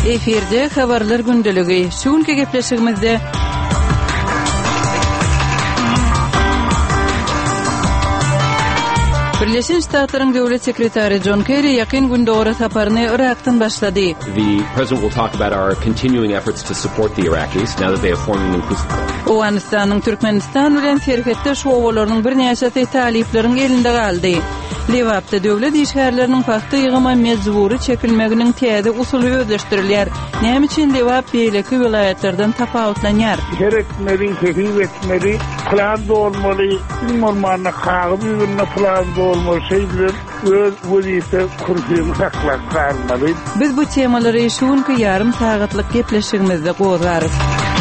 Eferde habarlar gündəligi. Şunki gepleşigimizde Birleşmiş Ştatların Dövlet Sekreteri John Kerry yakın günde ora saparını Irak'tan başladı. The president will talk about our continuing efforts to support the Iraqis now that they have formed a new peace accord. Afganistan'ın Türkmenistan bilen serhette şowalarının bir näçe taliplerin elinde kaldı. Levapda dövlet işgärlerinin fakty ýygyma mezburi çekilmeginiň täze usuly özleşdirilýär. Näme üçin Levap beýleki vilayetlerden tapawutlanýar? Gerekmeli, kehiyetmeli, plan olmaly, normal kagybyna plan olmaly, şeýler öz wezifesi kursyny saklap kalmaly. Biz bu temalary şunky yarım sagatlyk gepleşigimizde gozarys.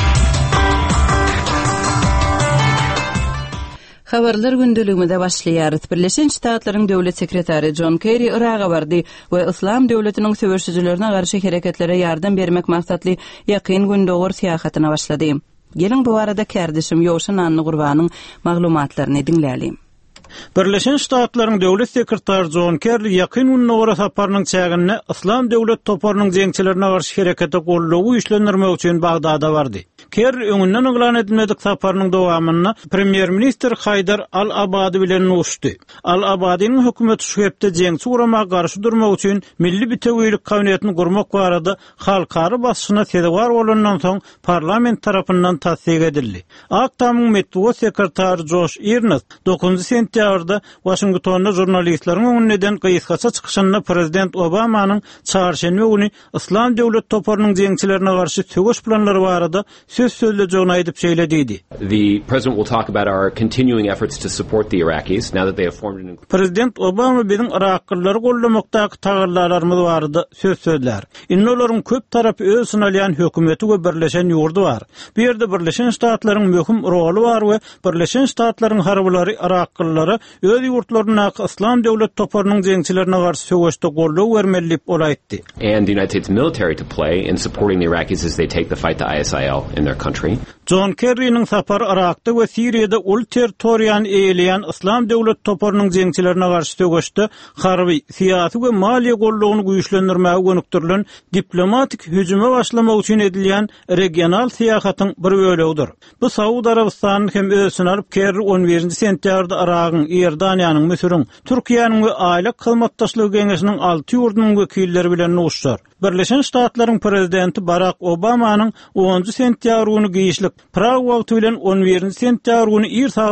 Habarlar gündeligimizde başlaýar. Birleşmiş Ştatlaryň Döwlet Sekreteri John Kerry Iraga bardy we Islam döwletiniň söwüşçilerine garşy hereketlere ýardam bermek maksatly ýakyn gündogor syýahatyna başlady. Gelin bu arada kardeşim Ýowşan Anny Gurbanyň maglumatlaryny dinläýälim. Birleşmiş Ştatlaryň Döwlet Sekreteri John Kerry ýakyn gündogor saparynyň çägine Islam döwlet toparynyň jeňçilerine garşy herekete gollugy işlendirmek üçin Bagdada bardy. Kerry öňünden oglan edilmedik saparynyň dowamyna Premier Minister Haydar al-Abadi bilen nuşdy. Al-Abadiň hökümeti şu hepde jeňçi urama garşy durmak üçin milli bitewlik kabinetini gurmak barada halkary basyna tedbir bolandan soň parlament tarapyndan tasdik edildi. Aktamyň metbuat sekretary Josh Earnest 9 sentýarda Washingtonda jurnalistleriň öňünden gysgaça çykyşynda Prezident Obamanyň çarşenbe güni Islam döwlet toparynyň jeňçilerine garşy tögüş planlary barada söz söylejegini aýdyp söýlediydi. The president will talk about our continuing efforts to support the Iraqis now that they have formed a new. Prezident Obama biziň Iraklylary gollamakdaky taýýarlarymyz barada söz söýler. Inolaryň köp tarapy öz synalýan hökümeti we birleşen ýurdy bar. Bu ýerde Birleşmiş Ştatlaryň möhüm roly bar we Birleşmiş Ştatlaryň harbylary Iraklylary öz ýurtlaryna Islam döwlet toparynyň jeňçilerine garşy söwüşde golluk bermelip olaýtdy. And the United States military to play in supporting the Iraqis as they take the fight to ISIL in their country. John Kerry'nin sapary Irakda we Siriýada ul territoriýany eýleýän Islam döwlet toparynyň jeňçilerine garşy tögüşde harby, syýasy we maliýe gollugyny güýçlendirmäge gönükdirilen diplomatik hüjüme başlamak üçin edilýän regional syýahatyň bir bölegidir. Bu Saudi Arabistanyň hem özüni alyp Kerry 11 sentýarda Iragyň, Ýerdaniýanyň, Misiriň, Türkiýanyň we aýla hyzmatdaşlygy geňeşiniň 6 ýurdunyň wekilleri bilen nuşdar. Birleşmiş Ştatlaryň prezidenti Barack Obamanyň 10 sentýar güni giýişlik Prag wagty bilen 11 sentýar güni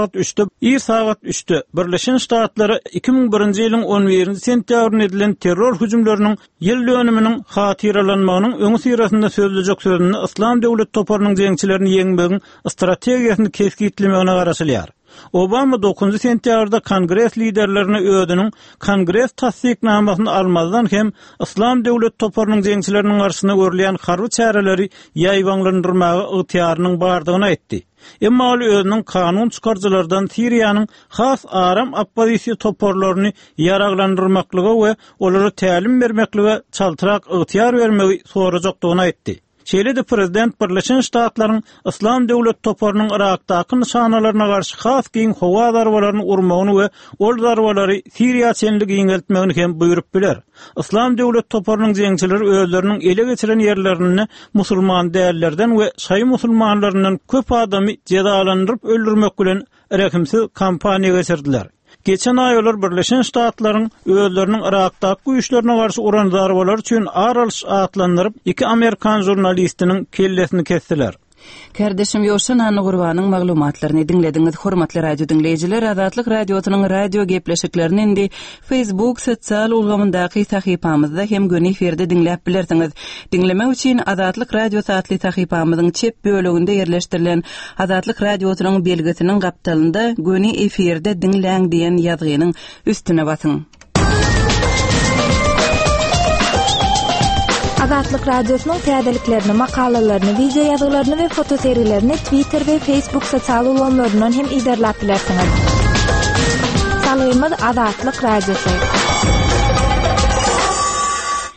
ir sagat 3'te Birleşmiş Ştatlary 2001-nji ýylyň 11 sentýaryna edilen terror hüjümleriniň ýyl dönüminiň hatyralanmagynyň öňü sirasynda sözlejek sözüni Islam döwlet toparynyň jeňçilerini ýeňmegiň strategiýasyny kesgitlemegine garaşylýar. Obama 9 sentýarda Kongres liderlerine ödünün Kongres tasdiknamasyny almazdan hem Islam döwlet toparynyň jeňçileriniň garşyna görülýän harby çäreleri ýaýwanlandyrmagy ygtyýarynyň bardygyny aýtdy. Emma ol özüniň kanun çykarjylardan Siriýanyň has aram oppozisiýa toparlaryny ýaraglandyrmaklygy we olary tälim bermeklige çaltyrak ygtyýar bermegi sorajakdygyny aýtdy. Şeýle-de prezident Birleşmiş Ştatlaryň Islam döwlet toparynyň Irakdaky nişanalaryna garşy has giň howa darwalaryny urmagyny we ol darwalary Siriýa çenligi ýeňeltmegini hem buýrup biler. Islam döwlet toparynyň jeňçileri özleriniň ele geçiren ýerlerini musulman däellerden we şaý musulmanlaryndan köp adamy cezalandyryp öldürmek bilen rekimsiz kampaniýa geçirdiler. Geçen aýlar Birleşmiş Ştatlaryň özleriniň Irakdaky güýçlerine garşy uran darwalar üçin aralyş atlandyryp 2 Amerikan jurnalistiniň kellesini kestiler. Kardeşim Ýowşan Anny Gurbanyň maglumatlaryny dinlediňiz. Hormatly radio dinleýijiler, Azatlyk radiosynyň radio gepleşiklerini indi Facebook sosial ulgamyndaky sahypamyzda hem göni eferde dinläp bilersiňiz. Dinlemek üçin Azatlyk radio satly sahypamyzyň çep böleginde ýerleşdirilen Azatlyk radiosynyň belgesiniň gapdalynda göni eferde dinläň diýen ýazgynyň üstüne basyň. Azatlyk radiosynyň täzeliklerini, makalalaryny, video ýazgylaryny we fotoseriýlerini Twitter we Facebook sosial ugamlaryndan hem izlerläp bilersiňiz. Salaýymyz Azatlyk radiosu.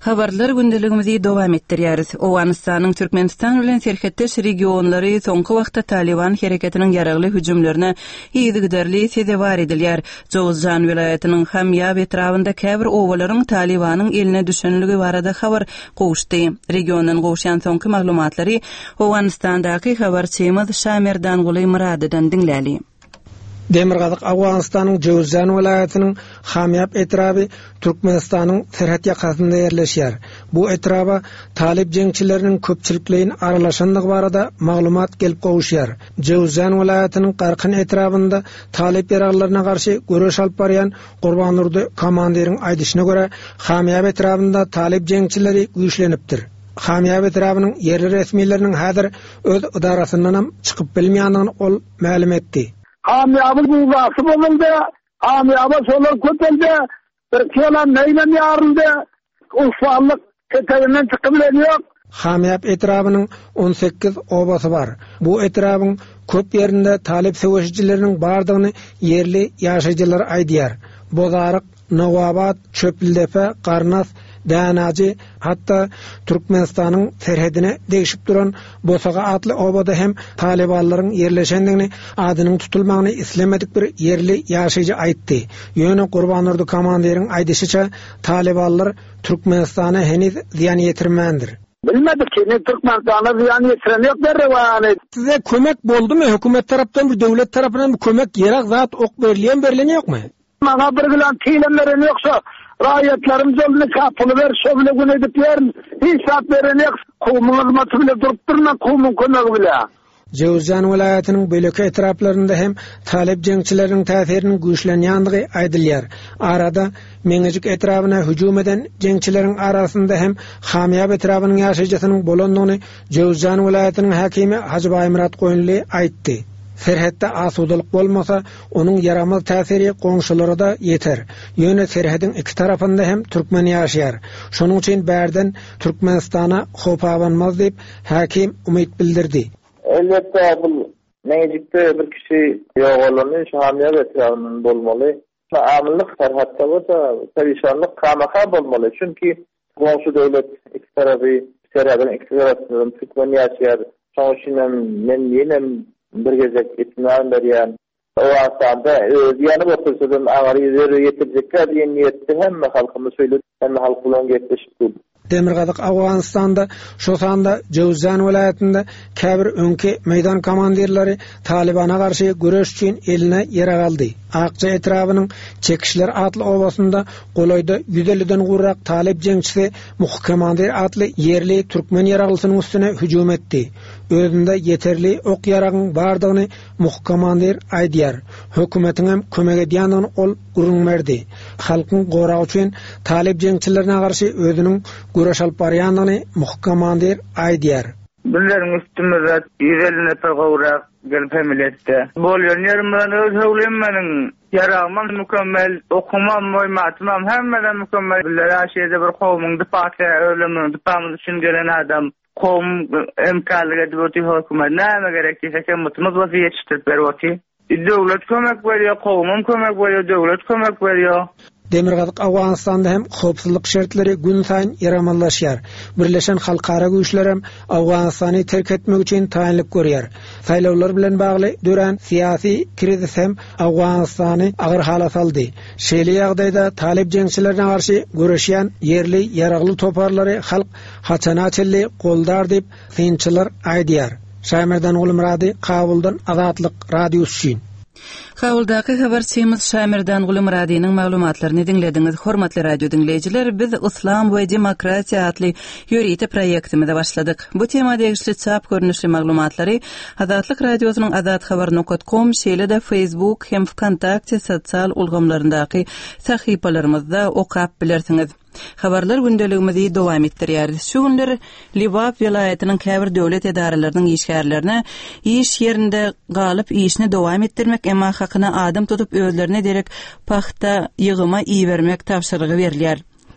Habarlar gündeligimizi dowam etdirýäris. Owganystanyň Türkmenistan bilen serhetdeş regionlary soňky wagtda Taliban hereketiniň ýaragly hüjümlerine ýygyderli sezebar edilýär. Jowzjan vilayatynyň Hamyab etrawynda käbir owalaryň Talibanyň eline düşenligi barada habar gowuşdy. Regiondan gowuşan soňky maglumatlary Owganystandaky habarçymyz Şamerdan Guly Muradydan dinläli. Demirgazyk Awganystanyň Jowzjan vilayatynyň Hamyab etraby Türkmenistanyň serhat ýakasynda ýerleşýär. Bu etraba talib jeňçileriniň köpçülikliğin aralaşanlygy barada maglumat gelip gowuşýar. Jowzjan vilayatynyň Qarqyn etrabynda talib ýaraglaryna garşy göreş alyp barýan Gurbanurdy komandiriň aýdyşyna görä Hamyab etrabynda talib jeňçileri güýçlenipdir. Hamyab etrabynyň yerli resmiýetleriniň häzir öz idarasyndan çykyp bilmeýändigini ol ma'lum etdi. Hamyabın buğası bozuldu. Hamyaba solar kötüldü. Bir kelam neyle yarıldı. Ufallık teterinden çıkıbilen yok. Hamyab etrabının 18 obası var. Bu etrabın köp yerinde talip söwüşçileriniň bardygyny yerli ýaşaýjylar aýdýar. Bozarık, Nowabat, Çöpildepe, Qarnas, Danaji, hatta Türkmenistanyň serhedine degişip duran Bosaga atly obada hem Talibanlaryň yerleşendigini adynyň tutulmagyny islemedik bir yerli ýaşaýjy aýtdy. Ýöne Gurbanurdy komandiriň aýdyşyça Talibanlar Türkmenistana heniz ziyan ýetirmändir. Bilmedik ki ne Türkmenistana ziyan yetiren yok derdi. Size kömek boldumy? Hökümet tarapdan bir döwlet tarapyndan bir kömek ýerak zat ok berilýän ýokmy? Maňa bir bilen tiýlenlerin ýoksa raýatlarymyz oluny kapyly ber, şöyle gün edip ýerin. Hesap beren ýok. Kowmyň hyzmaty bilen durup durma, kowmyň kömegi bilen. Jowzjan vilayatynyň böleki etraplarynda hem talib jeňçileriniň täsiriniň güýçlenýänligi aýdylýar. Arada Meňejik etrabyna hüjüm eden jeňçileriň arasynda hem Hamyab etrabynyň ýaşaýjasynyň bolandygyny Jowzjan vilayatynyň hakimi Hajybay Murat Goýunly aýtdy. Serhetde asudalyk bolmasa, onuň yaramaz täsiri goňşulara da ýeter. Ýöne serhedin iki tarapynda hem türkmen ýaşaýar. Şonuň üçin bärden Türkmenistana hop awanmaz diýip hakim umyt bildirdi. Elbette bu Meňejikde bir kişi ýogalanyň Hamyab etrabynyň bolmaly. Amillik serhatda bolsa, perişanlyk kamaka bolmaly. Çünki goňşy döwlet iki tarapy serhedin iki tarapyndan türkmen ýaşaýar. Şonuň üçin men ýene bir gezek itminan berýän. O asanda ýany bolsadan agary ýere ýetirecekler diýen niýetde hemme halkymy söýledi, hemme halk bilen getleşip. Demirgazyk Awganystanda şo sanda Jowzjan vilayatynda käbir öňki meýdan komandirleri Talibana garşy göreş üçin eline ýerag aldy. Akça etrabynyň çekişler atly obasynda golaýda 150den gurrak talip jeňçisi Muhkemandir atly yerli türkmen ýaraglysynyň üstüne hüjüm etdi. Özünde yeterli ok ýaragyň bardygyny Muhkemandir aýdýar. Hökümetiň hem kömek edýändigini ol gurunmerdi. Halkyň goragy üçin talip jeňçilerine garşy özüniň göreş alyp barýandygyny Muhkemandir aýdýar. Bunların üstümüzde 150 nefer gowrak gelip hemiletdi. Bolýan ýerimden öz howlemeniň ýaragman mükemmel, okumam, moýmatymam hemmeden mükemmel. Bilýär aşeýde bir kowmyň dipaty ölemini dipamyz üçin gelen adam kowm emkanlyk edip hökümet näme gerekdi häkimimiz wazy ýetişdirip berýär. Döwlet kömek berýär, kowmum kömek berýär, döwlet kömek berýär. Demirgazyk Awganystanda hem howpsuzlyk şertleri gün saýyn ýaramanlaşýar. Birleşen halkara güýçler hem Awganystany terk etmek üçin taýinlik görýär. Saýlawlar bilen bagly dören syýasy krizis hem Awganystany agyr hala saldy. Şeýle ýagdaýda talip jeňçilerine garşy göreşýän yerli ýaragly toparlary halk haçanaçyly goldar diýip synçylar aýdýar. Şamerdan Guly Murady, Kabuldan Azatlyk radiosu üçin. Kabuldaky habarçymyz Şamerdan Guly Muradynyň maglumatlaryny dinlediňiz. Hormatly radio dinleýijiler, biz Islam we Demokratiýa atly ýörüýte proýektimizde başladyk. Bu temada egişli çap görnüşli maglumatlary Azatlyk radiosynyň azathabar.com şeýle-de Facebook hem Wkontakte sosial ulgamlaryndaky sahypalarymyzda okap bilersiňiz. Habarlar gündeligimizi dowam etdirýär. Şu günler Libap vilayatynyň käbir döwlet edaralarynyň işgärlerine iş ýerinde galyp işini dowam etdirmek emma hakyna adam tutup özlerine derek paxta ýygyma iýermek tapşyrygy berilýär.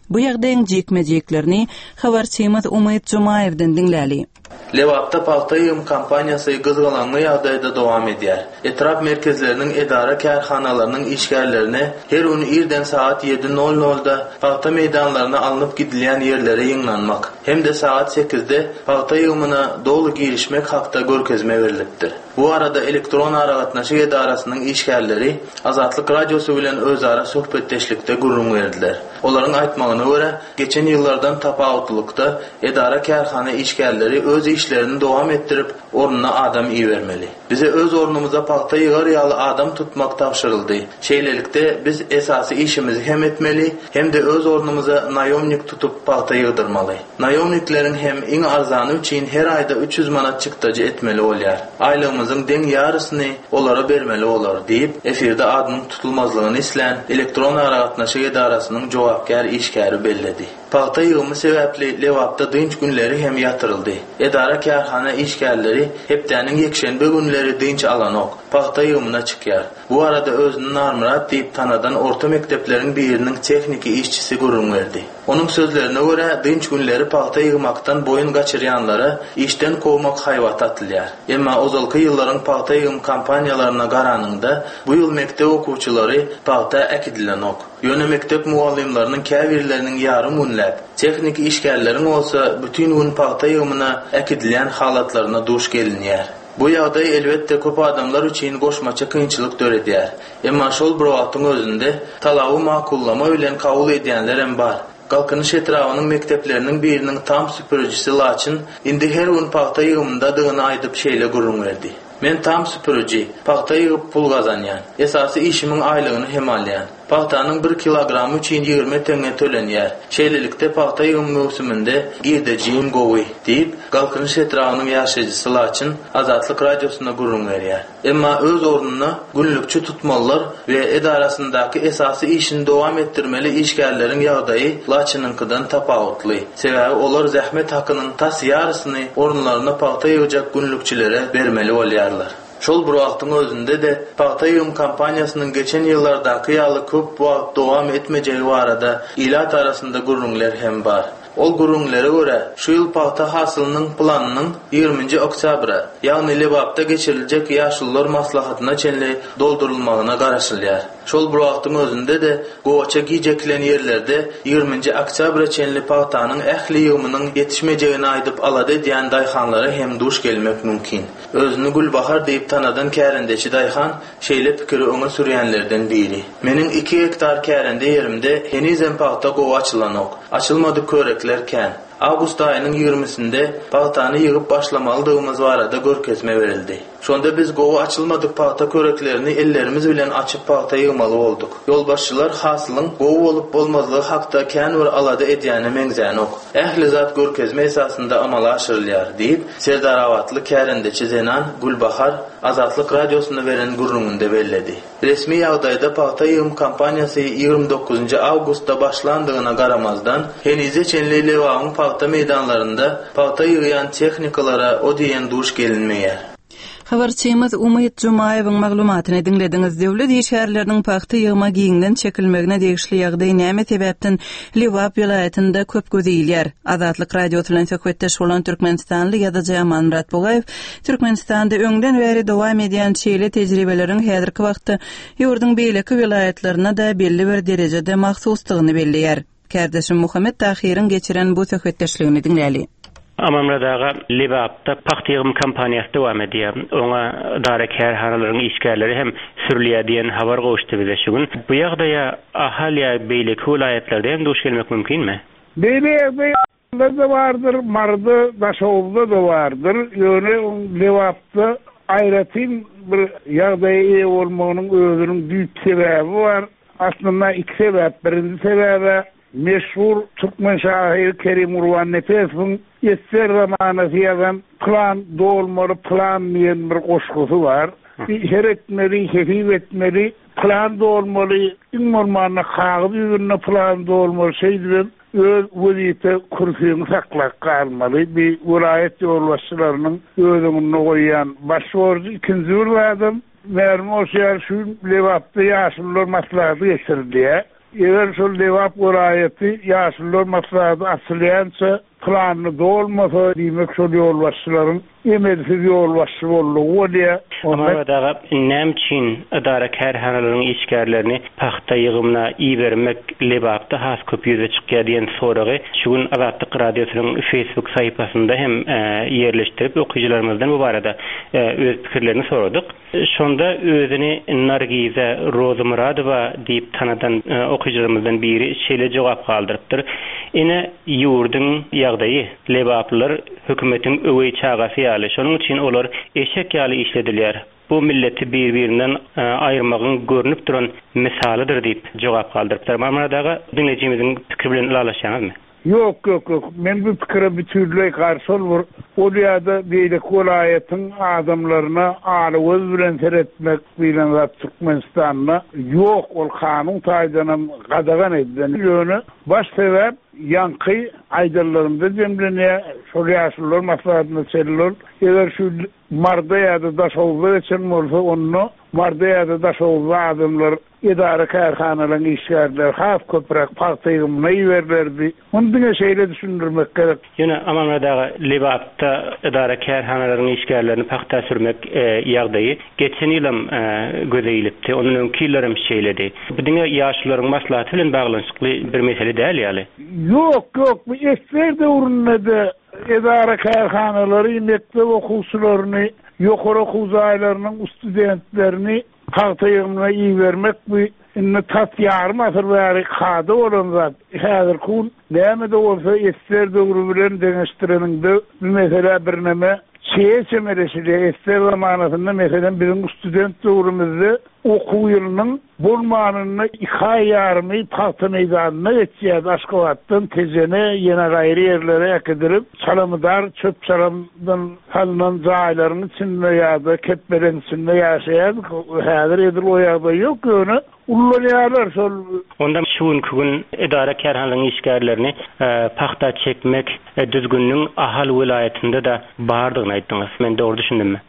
Bu ýagdaýyň jekmejeklerini habarçymyz Umyt Jumayevden dinläli. Lewapda paýta ýygymy kampaniýasy gyzgalanly ýagdaýda dowam edýär. Etrap merkezleriniň edara kärhanalarynyň işgärlerine her gün irden saat 7:00-da paýta meýdanlaryna alınıp gidilýän ýerlere ýygnanmak hem-de saat 8-de paýta ýygymyna dolu girişmek hakda görkezme berilipdir. Bu arada elektron aragatnaşyk edarasynyň işgärleri Azatlyk radiosy bilen özara söhbetdeşlikde gurrun berdiler. Olaryň aýtmagyna görä, geçen ýyllardan tapawutlykda edara kärhana işgärleri öz işlerini dowam etdirip ornuna adam iýermeli. Bize öz ornumyza paýta ýygar ýaly adam tutmak tapşyryldy. Şeýlelikde biz esasy işimizi hem etmeli, hem de öz ornumyza naýomnik tutup paýta ýygdyrmaly. Naýomnikleriň hem iň arzany üçin her aýda 300 manat çykdyjy etmeli bolýar. Aýlygymyzyň deň ýarysyny olara bermeli bolar diýip efirde adynyň tutulmazlygyny islen elektron aragatnaşyk edarasynyň jogapkar işgäri belledi. Paýta ýygymy sebäpli Lewapda dynç günleri hem ýatyryldy. Edara kärhana işgärleri hepdäniň ýekşenbe günleri dynç alanok paýta ýygymyna çykýar. Bu arada özüni Narmurat diýip tanadan orta mektepleriň biriniň tekniki işçisi gurrun berdi. Onun sözlerine görä dynç günleri paýta ýygmakdan boyun gaçyrýanlara işden kowmak haýwat atylýar. Emma ozalky ýyllaryň paýta ýygym kampaniýalaryna garanyňda bu ýyl mektep okuwçylary paýta äkidilenok. Ýöne mektep muallimlarynyň käbirleriniň ýarym günläp, teknik işgärleriň bolsa bütün gün paýta ýygymyna äkidilýän halatlaryna duş gelinýär. Bu ýagdaý elbetde köp adamlar üçin goşmaça kynçylyk döredýär. Emma şol bir wagtyň özünde talaby makullama bilen kabul edýänler hem bar. Galkynyş etrafynyň mektepleriniň biriniň tam süpürüjisi Laçyn indi her gün paýta ýygymynda dygyny aýdyp şeýle gurrun berdi. Men tam süpürüji, paýta ýygyp pul gazanýan. Esasy işimiň aýlygyny hem alýan. Paýtanyň 1 kilogramy üçin 20 teňe tölenýär. Şeýlelikde paýta ýygym mövsüminde girdejim gowy diýip galkynyş etrafynyň ýaşaýjysy Laçyn Azatlyk radiosyna gurrun berýär. Emma öz ornuna günlükçi tutmalylar we edarasyndaky esasy işini dowam etdirmeli işgärleriň ýagdaýy Laçynynkydan tapawutly. Sebäbi olar zähmet hakynyň tas ýarysyny orunlaryna paýta ýygjak günlükçilere bermeli bolýarlar. Şol bir wagtyň özünde de paýta ýygym kampaniýasynyň geçen ýyllardaky ýaly köp wagt dowam etmejegi barada ilat arasynda gurrunlar hem bar. Ol gurrunlara görä şu ýyl paýta hasylynyň planynyň 20 oktyabra, ýagny Lewapda geçiriljek ýaşullar maslahatyna çenli doldurulmagyna garaşylýar. Şol bir wagtyň özünde de gowaça gijeklen ýerlerde 20 oktyabra çenli paýtanyň ähli ýygymynyň ýetişmejegini aýdyp alady diýen daýhanlara hem duş gelmek mümkin. Özüni Gulbahar diýip tanadan kärendeçi daýhan şeýle pikiri öňe sürýänlerden biri. Meniň 2 hektar kärende ýerimde henizem paýta gowa açylanok. Açylmady köreklerken Awgust aýynyň 20-sinde paýtany ýygyp başlamalydygymyz barada görkezme berildi. Şonda biz gowa açylmadyk paýta köreklerini ellerimiz bilen açyp paýta ýygmaly bolduk. Ýolbaşçylar hasylyň gowa bolup bolmazlygy hakda kän bir alady edýäni meňzänok. Ähli zat görkezme esasynda amala aşyrylýar diýip Serdarawatly kärendeçi Zenan Gulbahar Azatlyk radiosyna beren gurrununda belledi. Resmi ýagdaýda paýta ýygym kampaniýasy 29 awgustda başlandygyna garamazdan henize çenli Lewapyň paýta meýdanlarynda paýta ýygýan texnikalara o diýen duş gelinmeýär. Habarçymyz Umyt Jumayewiň maglumatyny dinlediňiz. Döwlet işgärleriniň paýta ýygyma giňden çekilmegine degişli ýagdaý näme sebäpden Lewap vilayatynda köp gözýilýär. Azatlyk radio bilen söhbetdeş bolan Türkmenistanly ýazyjy Amanmurat Bogaýew Türkmenistanda öňden bäri dowam edýän şeýle tejribeleriň häzirki wagtda ýurdun beýleki vilayatlaryna da belli bir derejede mahsuslygyny belliýär. Kardeşim Muhammed Tahir'in geçiren bu söhbetdeşligini dinläli. Amanmurat ağa Lewapda paýta ýygym kampaniýasy dowam edýär. Oňa dara kärhanalaryň işgärleri hem sürülýär diýen habar gowuşdy bize şu gün. Bu ýagdaýa ahaliýa beýleki vilayatlarda hem duş gelmek mümkinmi? Beýlekde da bardyr, Mardy, Daşowda da bardyr. Ýöne Lewapda aýratyn bir ýagdaýa bolmagynyň özüniň büyük sebäbi bar. Aslında iki sebäp. Birinci sebäbi meşhur Türkmen şairi Kerim Urvan Nefes'in eser zamanı yazan plan dolmalı plan diyen bir koşkusu var. Her etmeli, hefif etmeli, plan dolmalı, inmormanına kağıdı ürününe plan dolmalı şeydiren öz vaziyete kürsüyünü saklak kalmalı. Bir vilayet yolbaşçılarının özünü koyan başvurdu. İkinci bir adam Mermi o şehir şu Lewapda yaşlılar maslahatı geçirdi diye. eger şol lewap welaýaty ýaşylar maslahaty asylýança planly dolmasa diýmek şol ýol başçylaryň emelsiz ýol başçy bolýar bolýa. Ama daga nämçin idara kärhanalaryň işgärlerini paxta ýygymyna iýermek lebapda has köp ýüze çykýar diýen soragy şugun Azatlyk radiosynyň Facebook sayfasynda hem ýerleşdirip okuýjylarymyzdan bu barada öz pikirlerini soradyk. Şonda özüni Nargiza Rozmuradova diýip tanadan okuýjylarymyzdan biri şeýle jogap galdyrypdyr. Ine ýurdun ýagdaýy lebaplar hökümetiň öwey çagasy ýaly. Şonuň üçin olar eşek ýaly işledilýär. Bu milleti bir-birinden aýyrmagyň görünip duran misalydyr diýip jogap galdyrypdyr. Mamadaga dinlejimiziň pikiri bilen ulalaşýarmy? Yok. Men bu pikire bütünlüğe karşı olur. O dünyada beýle welaýatyň adamlaryna alywyz bilen seretmek bilen zat Türkmenistan'a yok ol kanun taýdanam gadagan edilen ýöne baş sebäp ýanky aýdarlarynda jemlenýär. Şol ýaşylar maslahatyna çelýär. Eger şu marda ýa-da daşowda geçen bolsa onu marda ýa-da daşowda adamlar idara kärhanalaryň işgärler haf köprek paýtygymna ýerlerdi. Mundyňa şeýle düşündirmek gerek. Ýöne Amanadaga lebapda idara kärhanalaryň işgärlerini paxta sürmek ýagdaýy geçen ýylym gözeýilipdi. Onuň öňkilerim şeýledi. Budyňa ýaşlaryň maslahaty bilen baglanşykly bir mesele däl ýaly. Yok. Bu eserde urunmadı. İdara kärhanalary mektep okuwçylaryny, ýokary okuwçylarynyň studentlerini paýtygymna iýermek bu inne tatýarmy asyrwary hada bolan zat. Häzir kun näme de bolsa eserde urun bilen deňeşdireninde bu mesele birneme çeýemeresili ester zamanatynda meselem bizim student döwrümizde okuw ýylynyň bolmanyny 2 ýarmy paýta meýdanyna geçýär. Aşgabatdan tezene ýene gaýry ýerlere ýakydyryp salamdar çöp salamdan halynan jaýlaryň içinde ýa-da kepbelerin içinde ýaşaýar. Häzir edir o ýagdaý ýok ýöne ullanýarlar şol. Onda şuň gün idara kärhanalaryň işgärlerini paxta çekmek düzgünliğin ahal welaýatynda da bardygyny aýtdyňyz. Men dogry düşündümmi?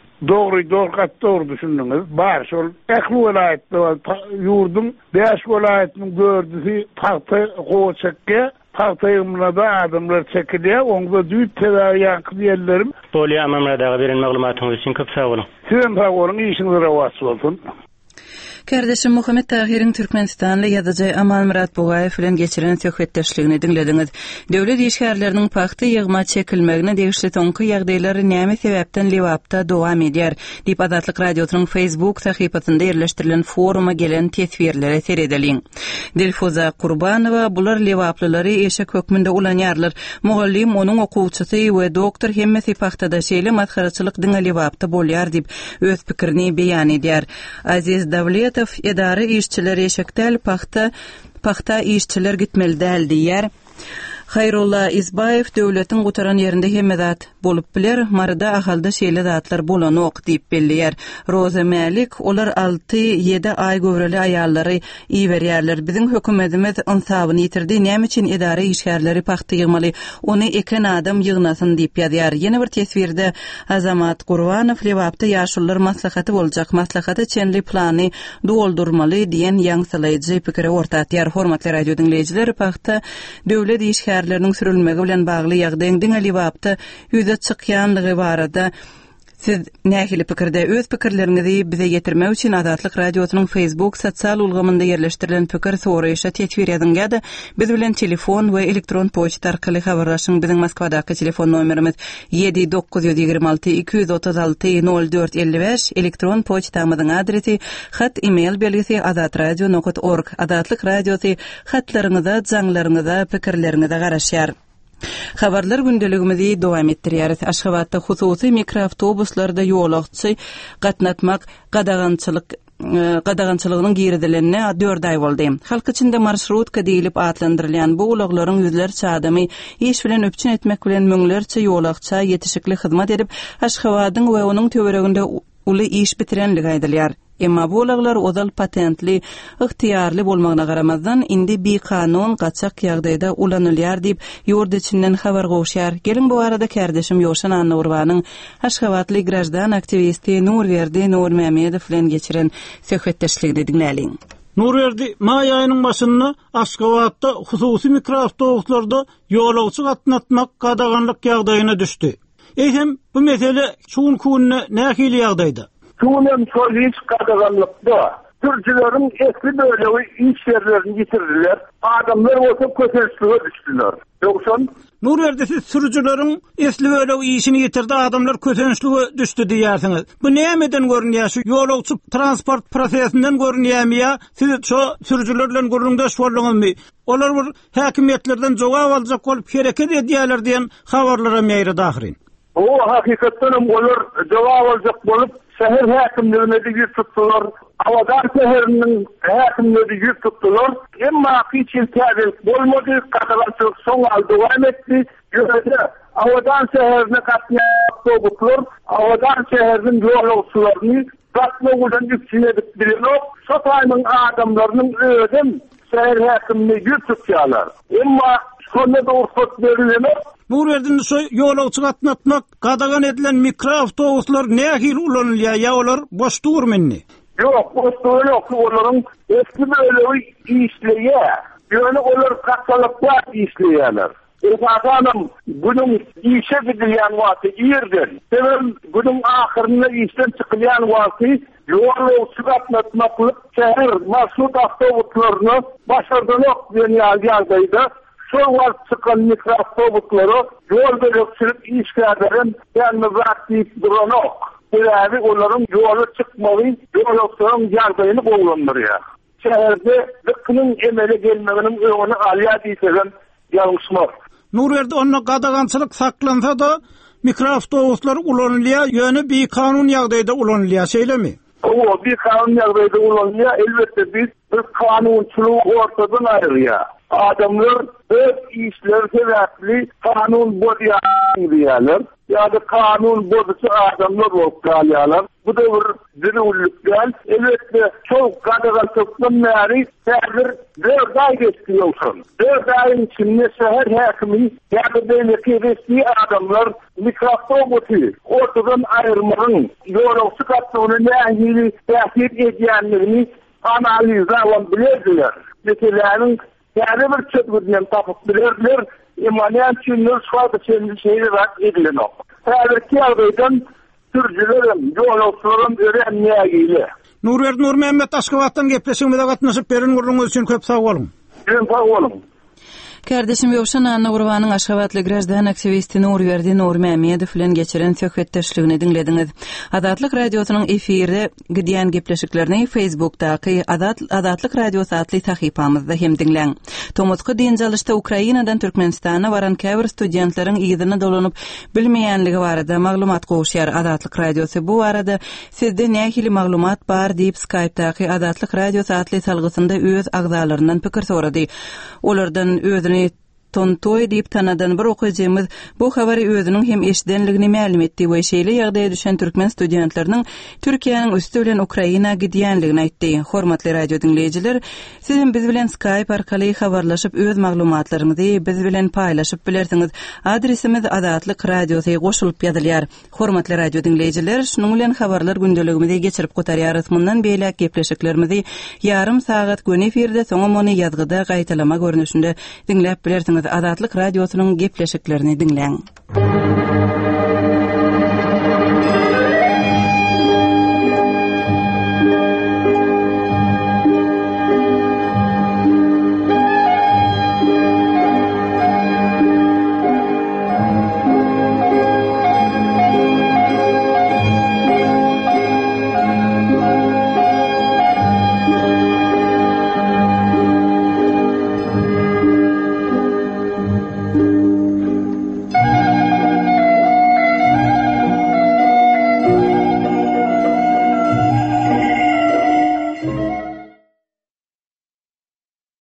Doğru düşündünüz. Bar şol ähli welaýatda ýurdun 5 welaýatynyň gördüsi paxta goçakka paxtaýymna da adamlar çekilýär. Onda düýt täwärýanky ýerlerim. Bolýa Mamadaga beren maglumatyňyz üçin köp sag bolun. Sizin sag bolun, işiniz rawat bolsun. Kardeşim Muhammed Tahir'in Türkmenistanlı ýazajy Amal Murat Bugayew bilen geçiren söhbetdeşligini dinlediňiz. Döwlet işgärleriniň paxta ýygma çekilmegine degişli toňky ýagdaýlary näme sebäpden lewapda dowam edýär diýip Azatlyk radiosynyň Facebook sahypasynda ýerleşdirilen foruma gelen tesbirlere seredeliň. Dilfuza Qurbanowa bular lewaplylary eşek hökmünde ulanýarlar. Mugallim onuň okuwçysy we doktor hemmesi paxtada şeýle matharaçylyk diňe lewapda bolýar diýip öz pikirini beýan edýär. Aziz Davlet idara işçileri eşekdäl paxta işçiler gitmeli däl diýär. Hayrullah İzbayev döwletiň gutaran ýerinde hemmedat bolup biler, marada ahalda şeýle zatlar bolanok diýip belliýär. Roza Malik olar 6-7 ay göwreli aýallary iýerýärler. Biziň hökümetimiz insabyny ýitirdi. Näme üçin idara işgärleri paxta ýygmaly? Ony eken adam ýygnasyn diýip ýazýar. Ýene bir tesbirde Azamat Gurbanow lewapda ýaşullar maslahaty boljak, maslahaty çenli plany doldurmaly diýen ýaňsylaýjy pikiri ortatýar. Hormatly radio dinleýijiler, paxta döwlet işgärleriniň sürülmegi bilen bagly ýagdaýyň lewapda ýüze çykýanlygy barada siz nähili pikirde öz pikirlerinizi bize getirmek üçin Azatlyk radiosynyň Facebook sosial ulgamynda ýerleşdirilen pikir soraýşa tetbir ýazyňda biz bilen telefon we elektron poçta arkaly habarlaşyň. Biziň Moskwadaky telefon nomerimiz 7-926-236-0455, elektron poçtamyzyň adresi hat email belgisi azatradio.org. Azatlyk radiosy hatlaryňyza, jaňlaryňyza, pikirleriňize garaşýar. Habarlar gündeligimizi dowam etdirýär. Aşgabatda hususy mikroawtobuslarda ýolagçy gatnatmak qadagançylygynyň girdilenine 4 ay boldy. Halk içinde marşrutka diýilip atlandyrylýan bu ulaklaryň ýüzlerçe adamy iş bilen öpçün etmek bilen müňlerçe ýolagça ýetişikli hyzmat edip Aşgabatyň we onuň töwereginde uly iş bitirenligi aýdylýar. Emma bu ulaglar ozal patentli, ıhtiyarlı bolmagyna garamazdan indi bir kanun gaçak ýagdaýda ulanylýar diýip ýurt içinden habar goşýar. Gelin bu arada kardeşim Ýoşan Annurwanyň Aşgabatly grajdan aktivisti Nurberdi Nurmehmedow bilen geçiren söhbetdeşligini dinläliň. Nurerdi may ayının başında Aşgabatda hususi mikroavtobuslarda yolagçy gatnatmak gadaganlyk ýagdaýyna düşdi. Eýsem bu mesele şuň kunna nähili ýagdaýda? Şuňam şol hiç gadaganlykda. Türkçülerin eski böyle iş yerlerini yitirdiler. Adamlar olsa kötüsüne düştüler. Yoksa Nurerdi siz sürücülerin esli böyle işini yitirdi, adamlar kötüsüne düştü diýäsiňiz. Bu nämeden görünýär? Şu ýolagçy transport prosesinden görünýärmi? Siz şu sürücülerle görüňdeş bolýaňyzmy? Olar bir häkimetlerden jogap aljak bolup hereket edýärler diýen habarlara meýre dahirin. O hakikaten olar jogap aljak bolup şehir häkimlerine de ýüz tutdular. Avadan şehrinin häkimleri ýüz tutdular. Emma hiçbir täbir bolmady, katalançyk soň dowam etdi. Ýöne Avadan şehrine gatnaşan awtobuslar, Avadan şehrinin ýolagçylaryny gatnaşan ýükçüne bilenok, şu taýmyň adamlarynyň ödüm şehir häkimini ýüz tutýarlar. Emma şonda da ursat berilmek. Nurerdin şu ýolagçy gatnatmak gadagan edilen mikroawtobuslar nähil ulanylýar, ýa olar boş durmynny? Yok, boş yok. Olaryň eski böyle işleýär. Ýöne olar katsalykda işleýärler. Esasanam bunun işe gidilýän wagty ýerden. Sebäp bunun ahyrynda işden çykylýan wagty ýolagçy gatnatmaklyk şäher marşrut awtobuslaryny başardylyk diýen ýagdaýda şol wagt çykan mikroawtobuslary ýol bölekçilik işgärlerin ýalnys aktyw duranok. Sebäbi olaryň ýoly çykmagy, ýolagçylaryň ýagdaýyny gowlandyrýar. Şäherde dyknyň emele gelmeginiň öňüne alýar diýsem ýalňyşmak. Nurerdi onda gadagançylyk saklansa da mikroawtobuslar ulanylýar, ýöne bir kanun ýagdaýda ulanylýar, şeýlemi? O bir kanun ýagdaýda ulanylýar, elbetde biz bir kanunçylygy ortadan aýrýar. Adamlar öz işler sebäpli kanun bodýar ýa-da kanun bozucu adamlar bolup galýarlar. Bu da bir zirullikden, elbetde çok gadagançylykdan näri täzir 4 ay geçdi ýoksun. 4 aýyň içinde şäher häkimi ýa-da beýleki resmi adamlar mikroawtobusy ortadan aýyrmagyň ýolagçy gatnaşygyny nähili täsir edýänligini analiza bilerdiler. Meselelerin yani bir çöpüdüyen tapıp bilirler, imanyan çünler şuadı çenli şeyleri rak edilenok. Tabii ki yağdaydan sürücülerim, yolculuklarım öğrenmeye Nurerdi Nur Mehmet Aşgabat'tan gepleşimde gatnaşyp berin gurulunuz üçün köp sağ olun. Sağ olun. Kardeşim Ýowşan Anna Gurbanyň Aşgabatly grajdan aktivisti Nurerdi Nur Mehmedow bilen geçiren söhbetdeşligini dinlediňiz. Adatlyk radiosynyň efirde gidýän gepleşiklerini Facebookdaky Adatlyk radiosu atly tahypamyzda hem dinleň. Tomutky diýenjalykda Ukrainadan Türkmenistana baran käbir studentlaryň ýygyny dolanyp bilmeýänligi barada maglumat gowşýar Adatlyk radiosu. Bu arada sizde nähili maglumat bar diýip Skype'daky Adatlyk radiosu atly salgysynda öz agzalaryndan pikir sorady. Olardan özüni Tontoy diýip tanadan bir okujymyz bu habary özüniň hem eşdenligini ma'lum etdi we şeýle ýagdaýa düşen türkmen studentlarynyň Türkiýanyň üstü bilen Ukraina gidýänligini aýtdy. Hormatly radio dinleýijiler, sizin biz bilen Skype arkaly habarlaşyp öz maglumatlaryňyzy biz bilen paýlaşyp bilersiňiz. Adresimiz Adatlyk radiosu goşulyp ýazylýar. Hormatly radio dinleýijiler, şunuň bilen habarlar gündeligimizi geçirip gotarýarys. Mundan beýle gepleşiklerimizi ýarym sagat gün efirde soňam ony ýazgyda gaýtalama görnüşinde dinläp bilersiňiz. Adatlyk radiosynyň gepleşiklerini dinleň.